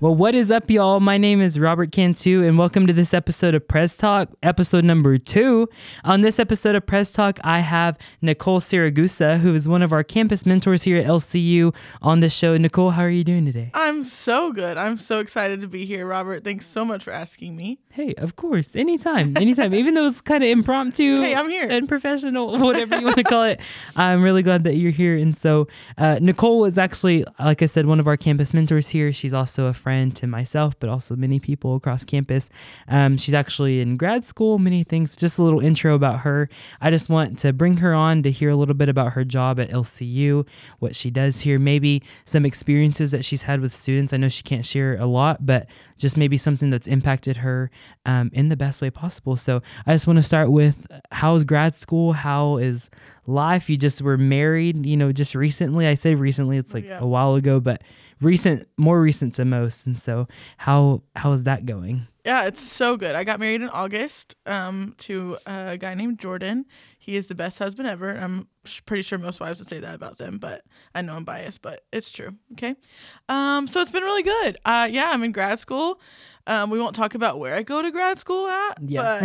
Well, what is up, y'all? My name is Robert Cantu, and welcome to this episode of Press Talk, episode number 2. On this episode of Press Talk, I have Nicole Siragusa, who is one of our campus mentors here at LCU on the show. Nicole, how are you doing today? I'm so good. I'm so excited to be here, Robert. Thanks so much for asking me. Hey, of course. Anytime. Even though it's kind of impromptu. Hey, I'm here. And professional, whatever you want to call it. I'm really glad that you're here. And so Nicole is actually, like I said, one of our campus mentors here. She's also a friend to myself, but also many people across campus. She's actually in grad school, many things. Just a little intro about her. I just want to bring her on to hear a little bit about her job at LCU, what she does here, maybe some experiences that she's had with students. I know she can't share a lot, but just maybe something that's impacted her in the best way possible. So I just want to start with, how's grad school? How is life? You just were married, just recently. I say recently, it's like a while ago, but more recent to most. And so how is that going? Yeah, it's so good. I got married in August to a guy named Jordan. He is the best husband ever. I'm pretty sure most wives would say that about them, but I know I'm biased, but it's true. Okay. So it's been really good. I'm in grad school. We won't talk about where I go to grad school at,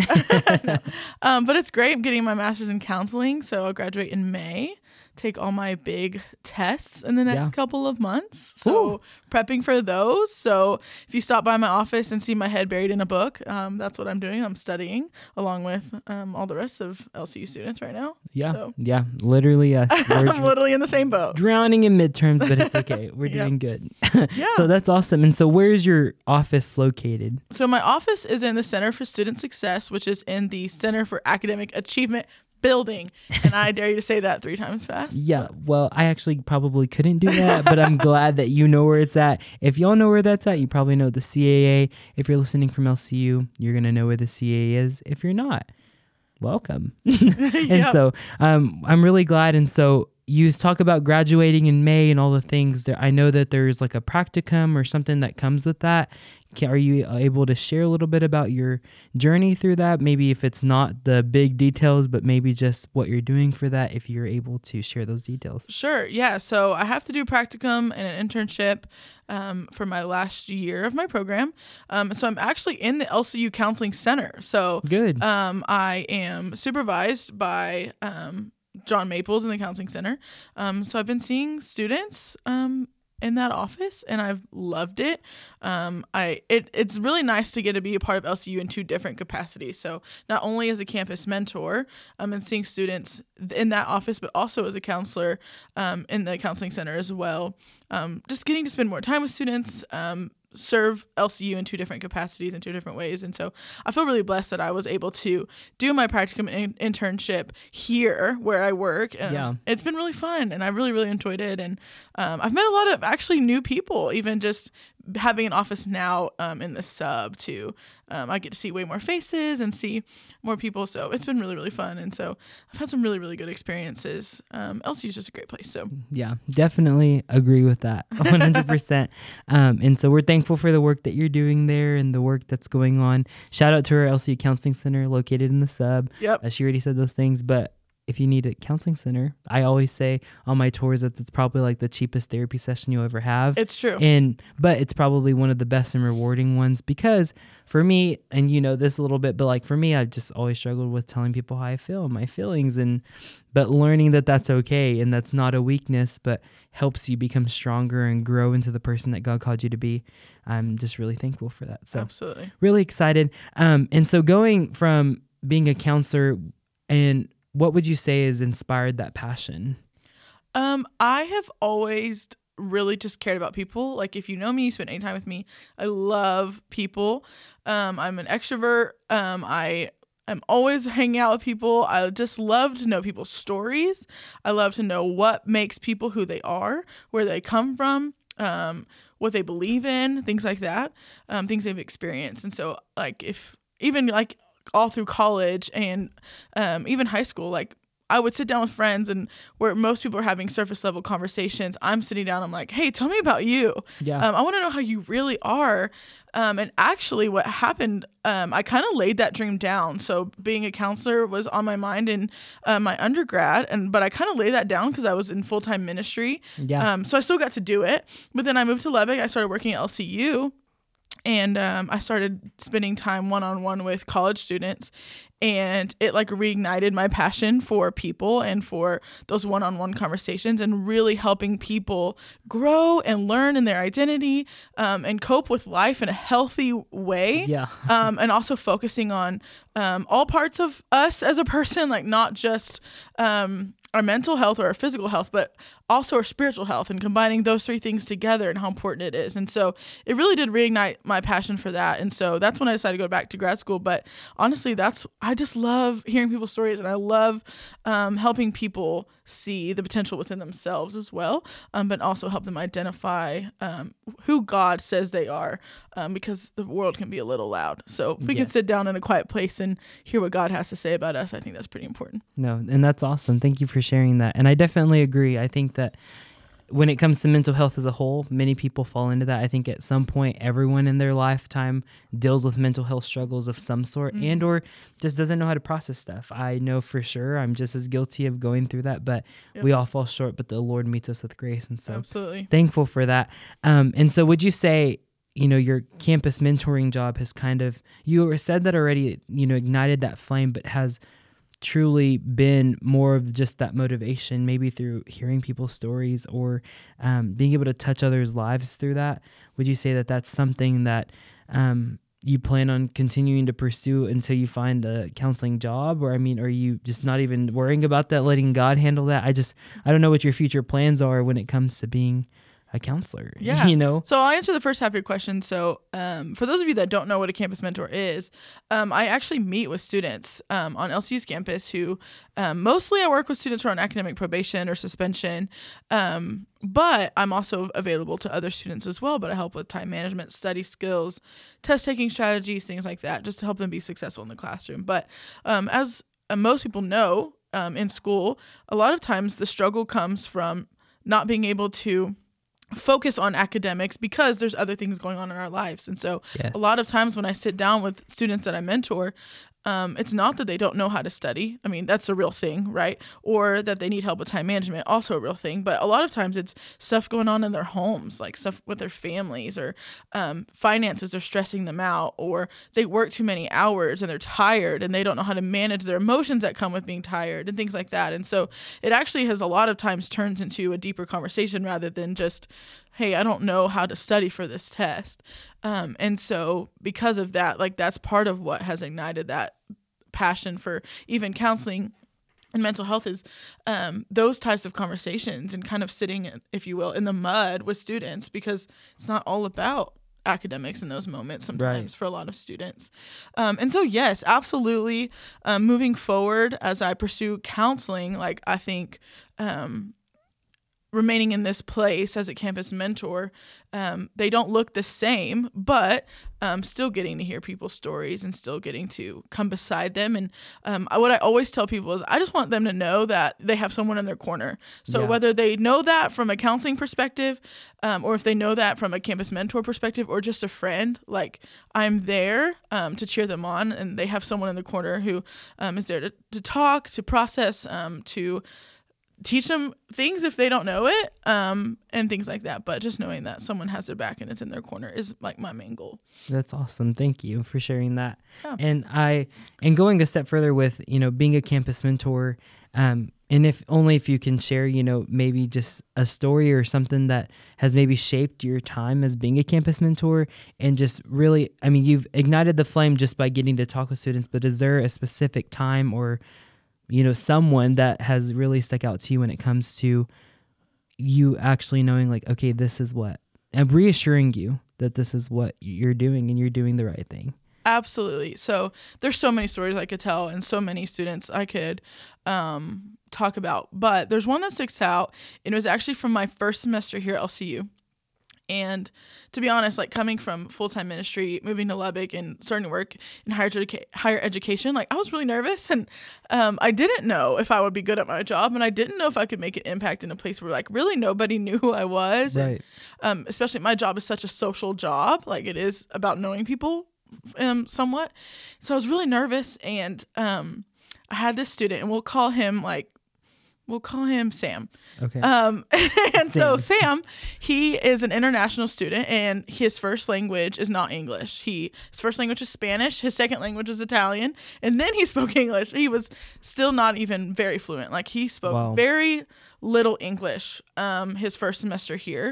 but it's great. I'm getting my master's in counseling, so I'll graduate in May. Take all my big tests in the next couple of months. So prepping for those. So if you stop by my office and see my head buried in a book, that's what I'm doing. I'm studying along with all the rest of LCU students right now. Yeah. Literally. I'm literally in the same boat. Drowning in midterms, but it's okay. We're doing good. So that's awesome. And so where is your office located? So my office is in the Center for Student Success, which is in the Center for Academic Achievement building, and I dare you to say that 3 times fast. Well, I actually probably couldn't do that, but I'm glad that you know where it's at. If y'all know where that's at, you probably know the CAA. If you're listening from LCU, you're gonna know where the CAA is. If you're not, welcome. And so I'm really glad. And so you talk about graduating in May and all the things. I know that there's like a practicum or something that comes with that. Are you able to share a little bit about your journey through that? Maybe if it's not the big details, but maybe just what you're doing for that, if you're able to share those details. Sure. Yeah. So I have to do practicum and an internship for my last year of my program. So I'm actually in the LCU Counseling Center. So good. I am supervised by John Maples in the Counseling Center. So I've been seeing students in that office, and I've loved it. It's really nice to get to be a part of LCU in 2 different capacities. So not only as a campus mentor and seeing students in that office, but also as a counselor in the Counseling Center as well. Just getting to spend more time with students, serve LCU in 2 different capacities in 2 different ways. And so I feel really blessed that I was able to do my practicum and internship here where I work. It's been really fun, and I really, really enjoyed it. And I've met a lot of actually new people, even just having an office now in the sub too. I get to see way more faces and see more people. So it's been really, really fun. And so I've had some really, really good experiences. LCU is just a great place. So yeah, definitely agree with that 100%. And so we're thankful for the work that you're doing there and the work that's going on. Shout out to our LCU Counseling Center located in the sub. Yep. She already said those things, but if you need a counseling center, I always say on my tours that it's probably like the cheapest therapy session you'll ever have. It's true. But it's probably one of the best and rewarding ones, because for me, and you know this a little bit, but like for me, I've just always struggled with telling people how I feel, my feelings, but learning that that's okay and that's not a weakness, but helps you become stronger and grow into the person that God called you to be. I'm just really thankful for that. So absolutely. Really excited. And so going from being a counselor, and what would you say has inspired that passion? I have always really just cared about people. Like, if you know me, you spend any time with me, I love people. I'm an extrovert. I'm always hanging out with people. I just love to know people's stories. I love to know what makes people who they are, where they come from, what they believe in, things like that, things they've experienced. And so, like, all through college and even high school, like, I would sit down with friends, and where most people are having surface level conversations, I'm sitting down, I'm like, hey, tell me about you. Yeah. I want to know how you really are. And actually what happened, I kind of laid that dream down. So being a counselor was on my mind in my undergrad, but I kind of laid that down because I was in full-time ministry. Yeah. So I still got to do it. But then I moved to Lubbock. I started working at LCU. And I started spending time one-on-one with college students, and it like reignited my passion for people and for those one-on-one conversations and really helping people grow and learn in their identity, and cope with life in a healthy way. Yeah. And also focusing on all parts of us as a person, like not just our mental health or our physical health, but also our spiritual health, and combining those three things together and how important it is. And so it really did reignite my passion for that. And so that's when I decided to go back to grad school. But honestly, I just love hearing people's stories, and I love helping people see the potential within themselves as well, but also help them identify who God says they are, because the world can be a little loud. So if we can sit down in a quiet place and hear what God has to say about us, I think that's pretty important. No, and that's awesome. Thank you for sharing that. And I definitely agree. I think that when it comes to mental health as a whole, many people fall into that. I think at some point, everyone in their lifetime deals with mental health struggles of some sort, and or just doesn't know how to process stuff. I know for sure I'm just as guilty of going through that, but we all fall short, but the Lord meets us with grace. And so absolutely thankful for that. And so would you say, your campus mentoring job has kind of, you said that already, ignited that flame, but has truly been more of just that motivation, maybe through hearing people's stories or being able to touch others' lives through that? Would you say that that's something that you plan on continuing to pursue until you find a counseling job? Or, are you just not even worrying about that, letting God handle that? I don't know what your future plans are when it comes to being a counselor. Yeah. So I'll answer the first half of your question. So for those of you that don't know what a campus mentor is, I actually meet with students on LCU's campus who mostly I work with students who are on academic probation or suspension, but I'm also available to other students as well. But I help with time management, study skills, test taking strategies, things like that, just to help them be successful in the classroom. But as most people know, in school, a lot of times the struggle comes from not being able to focus on academics because there's other things going on in our lives. And so a lot of times when I sit down with students that I mentor, it's not that they don't know how to study. That's a real thing, right? Or that they need help with time management, also a real thing. But a lot of times it's stuff going on in their homes, like stuff with their families, or finances are stressing them out, or they work too many hours and they're tired and they don't know how to manage their emotions that come with being tired and things like that. And so it actually has a lot of times turns into a deeper conversation rather than just, hey, I don't know how to study for this test. And so because of that, that's part of what has ignited that passion for even counseling and mental health is those types of conversations and kind of sitting, if you will, in the mud with students, because it's not all about academics in those moments sometimes for a lot of students. And so, yes, absolutely. Moving forward as I pursue counseling, I think remaining in this place as a campus mentor, they don't look the same, but still getting to hear people's stories and still getting to come beside them. And what I always tell people is I just want them to know that they have someone in their corner. So whether they know that from a counseling perspective, or if they know that from a campus mentor perspective, or just a friend, I'm there to cheer them on, and they have someone in the corner who is there to talk, to process, to teach them things if they don't know it, and things like that. But just knowing that someone has their back and it's in their corner is my main goal. That's awesome. Thank you for sharing that. Yeah. And going a step further with, being a campus mentor, and if you can share, maybe just a story or something that has maybe shaped your time as being a campus mentor, and just really, you've ignited the flame just by getting to talk with students, but is there a specific time or someone that has really stuck out to you when it comes to you actually knowing okay, this is what, and reassuring you that this is what you're doing and you're doing the right thing? Absolutely. So there's so many stories I could tell and so many students I could talk about, but there's one that sticks out, and it was actually from my first semester here at LCU. And to be honest, coming from full-time ministry, moving to Lubbock and starting to work in higher education, I was really nervous, and I didn't know if I would be good at my job, and I didn't know if I could make an impact in a place where really nobody knew who I was. Right. And especially my job is such a social job, it is about knowing people somewhat. So I was really nervous, and I had this student, and we'll call him we'll call him Sam. Okay. And so Sam, he is an international student, and his first language is not English. His first language is Spanish. His second language is Italian, and then he spoke English. He was still not even very fluent. Like, he spoke very little English his first semester here.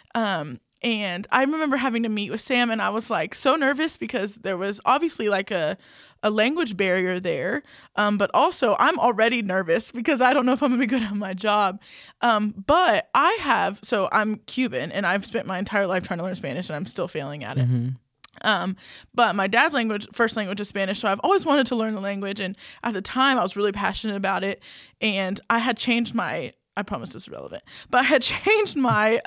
And I remember having to meet with Sam, and I was like so nervous because there was obviously like a language barrier there. But also I'm already nervous because I don't know if I'm gonna be good at my job. But I'm Cuban, and I've spent my entire life trying to learn Spanish, and I'm still failing at it. Mm-hmm. But my dad's first language is Spanish. So I've always wanted to learn the language. And at the time I was really passionate about it. And I had changed I promise this is relevant, but I had changed my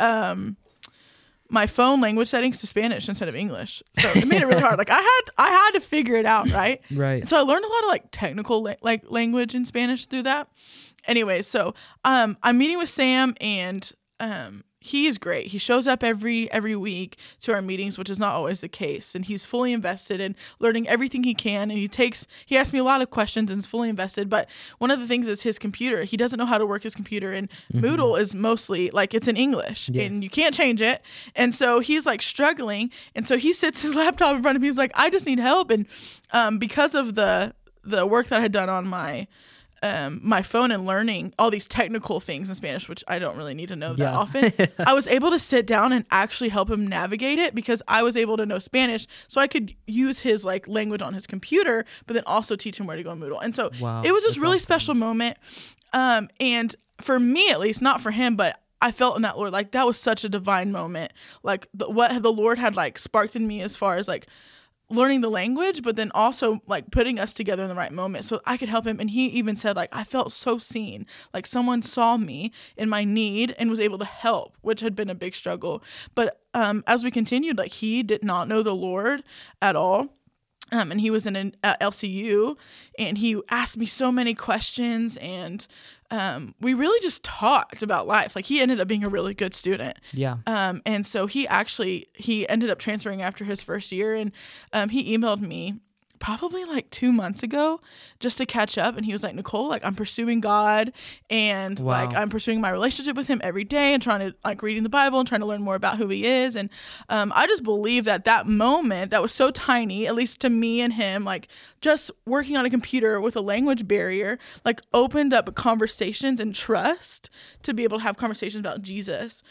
phone language settings to Spanish instead of English. So it made it really hard. Like, I had to figure it out, right? Right. So I learned a lot of like technical language in Spanish through that. Anyway, so I'm meeting with Sam, and he is great. He shows up every week to our meetings, which is not always the case. And he's fully invested in learning everything he can. And he asks me a lot of questions and is fully invested. But one of the things is his computer. He doesn't know how to work his computer. And Moodle is mostly like, it's in English. Yes. And you can't change it. And so he's like struggling. And so he sits his laptop in front of me. He's like, I just need help. And because of the work that I had done on my phone and learning all these technical things in Spanish, which I don't really need to know that often, I was able to sit down and actually help him navigate it because I was able to know Spanish, so I could use his like language on his computer, but then also teach him where to go in Moodle. And so it was this really special moment. And for me, at least, not for him, but I felt in that, Lord, like that was such a divine moment. Like what the Lord had like sparked in me as far as like learning the language, but then also like putting us together in the right moment so I could help him. And he even said like, I felt so seen, like someone saw me in my need and was able to help, which had been a big struggle. But as we continued, like he did not know the Lord at all. And he was in an LCU, and he asked me so many questions, and we really just talked about life. Like, he ended up being a really good student. Yeah. And so he ended up transferring after his first year, and he emailed me probably like 2 months ago just to catch up. And he was like, Nicole, like I'm pursuing God, and like I'm pursuing my relationship with him every day, and trying to like reading the Bible and trying to learn more about who he is. And I just believe that moment that was so tiny, at least to me and him, like just working on a computer with a language barrier, like opened up conversations and trust to be able to have conversations about Jesus.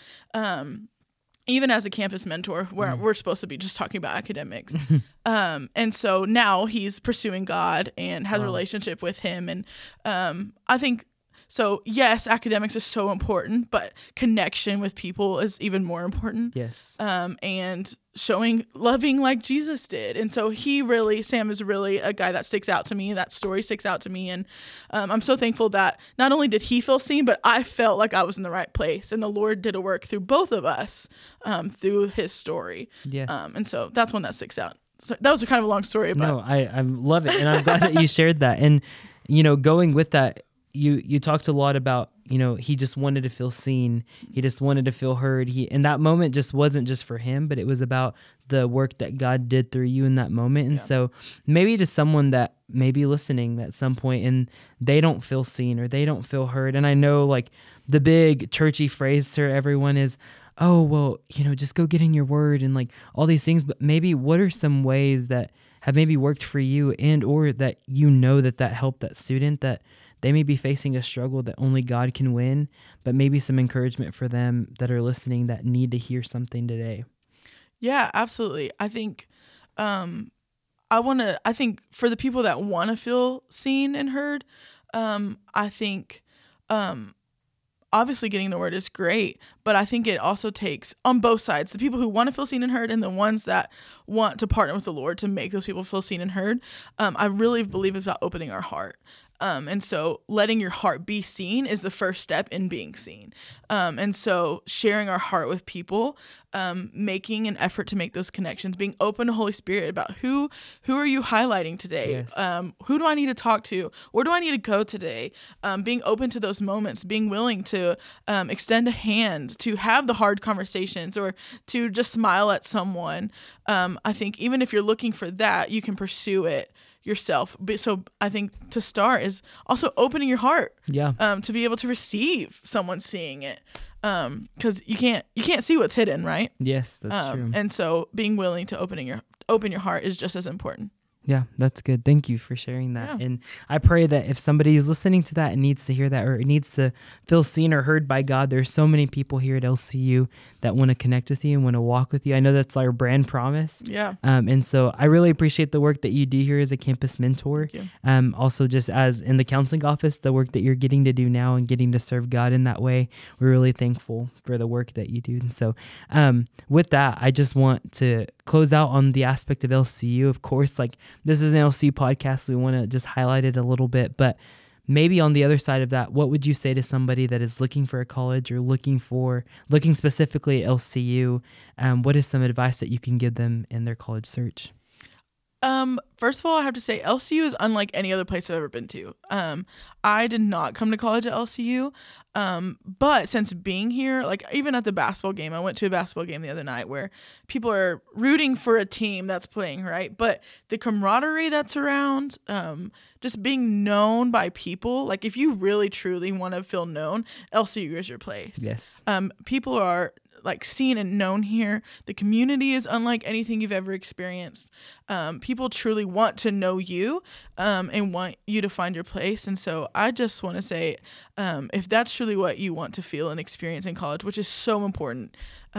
Even as a campus mentor, where we're supposed to be just talking about academics. And so now he's pursuing God and has a relationship with him. And I think, so yes, academics is so important, but connection with people is even more important. Yes. And loving like Jesus did. And so Sam is really a guy that sticks out to me. That story sticks out to me. And I'm so thankful that not only did he feel seen, but I felt like I was in the right place. And the Lord did a work through both of us through his story. Yes. And so that's one that sticks out. So that was kind of a long story. But. No, I love it. And I'm glad that you shared that. And, going with that, you talked a lot about, he just wanted to feel seen. He just wanted to feel heard. And that moment just wasn't just for him, but it was about the work that God did through you in that moment. And so maybe to someone that may be listening at some point and they don't feel seen or they don't feel heard. And I know like the big churchy phrase to everyone is, oh, well, just go get in your word and like all these things. But maybe what are some ways that have maybe worked for you, and or that that helped that student, that they may be facing a struggle that only God can win, but maybe some encouragement for them that are listening that need to hear something today? Yeah, absolutely. I think I think for the people that want to feel seen and heard, I think obviously getting the word is great, but I think it also takes on both sides, the people who want to feel seen and heard and the ones that want to partner with the Lord to make those people feel seen and heard. I really believe it's about opening our heart. And so letting your heart be seen is the first step in being seen. And so sharing our heart with people, making an effort to make those connections, being open to Holy Spirit about who are you highlighting today? Yes. Who do I need to talk to? Where do I need to go today? Being open to those moments, being willing to extend a hand, to have the hard conversations, or to just smile at someone. I think even if you're looking for that, you can pursue it yourself. So I think to start is also opening your heart. Yeah. To be able to receive someone seeing it. Because you can't see what's hidden, right? Yes, that's true. And so being willing to open your heart is just as important. Yeah, that's good. Thank you for sharing that. Yeah. And I pray that if somebody is listening to that and needs to hear that or needs to feel seen or heard by God, there's so many people here at LCU that want to connect with you and want to walk with you. I know that's our brand promise. Yeah. And so I really appreciate the work that you do here as a campus mentor. Thank you. Also, just as in the counseling office, the work that you're getting to do now and getting to serve God in that way, we're really thankful for the work that you do. And so with that, I just want to close out on the aspect of LCU. Of course, like this is an LCU podcast, so we want to just highlight it a little bit, but maybe on the other side of that, what would you say to somebody that is looking for a college or looking specifically at LCU? What is some advice that you can give them in their college search? First of all, I have to say LCU is unlike any other place I've ever been to. I did not come to college at LCU. But since being here, like even at the basketball game, I went to a basketball game the other night where people are rooting for a team that's playing, right? But the camaraderie that's around, just being known by people, like if you really truly want to feel known, LCU is your place. Yes. People are like seen and known here. The community is unlike anything you've ever experienced. People truly want to know you and want you to find your place. And so I just want to say, if that's truly what you want to feel and experience in college, which is so important,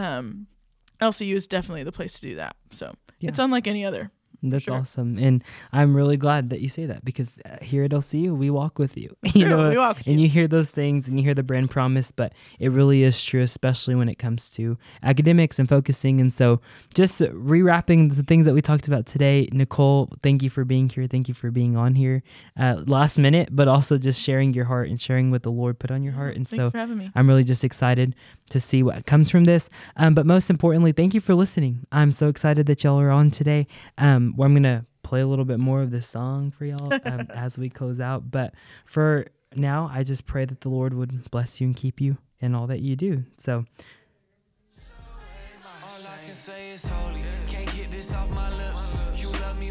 LCU is definitely the place to do that. So It's unlike any other. That's awesome. And I'm really glad that you say that because here at LCU, we walk with you. We walk with you. You hear those things and you hear the brand promise, but it really is true, especially when it comes to academics and focusing. And so just rewrapping the things that we talked about today, Nicole, thank you for being here. Thank you for being on here last minute, but also just sharing your heart and sharing what the Lord put on your heart. And Thanks for having me. I'm really just excited to see what comes from this. But most importantly, thank you for listening. I'm so excited that y'all are on today. Where I'm going to play a little bit more of this song for y'all as we close out. But for now, I just pray that the Lord would bless you and keep you in all that you do. So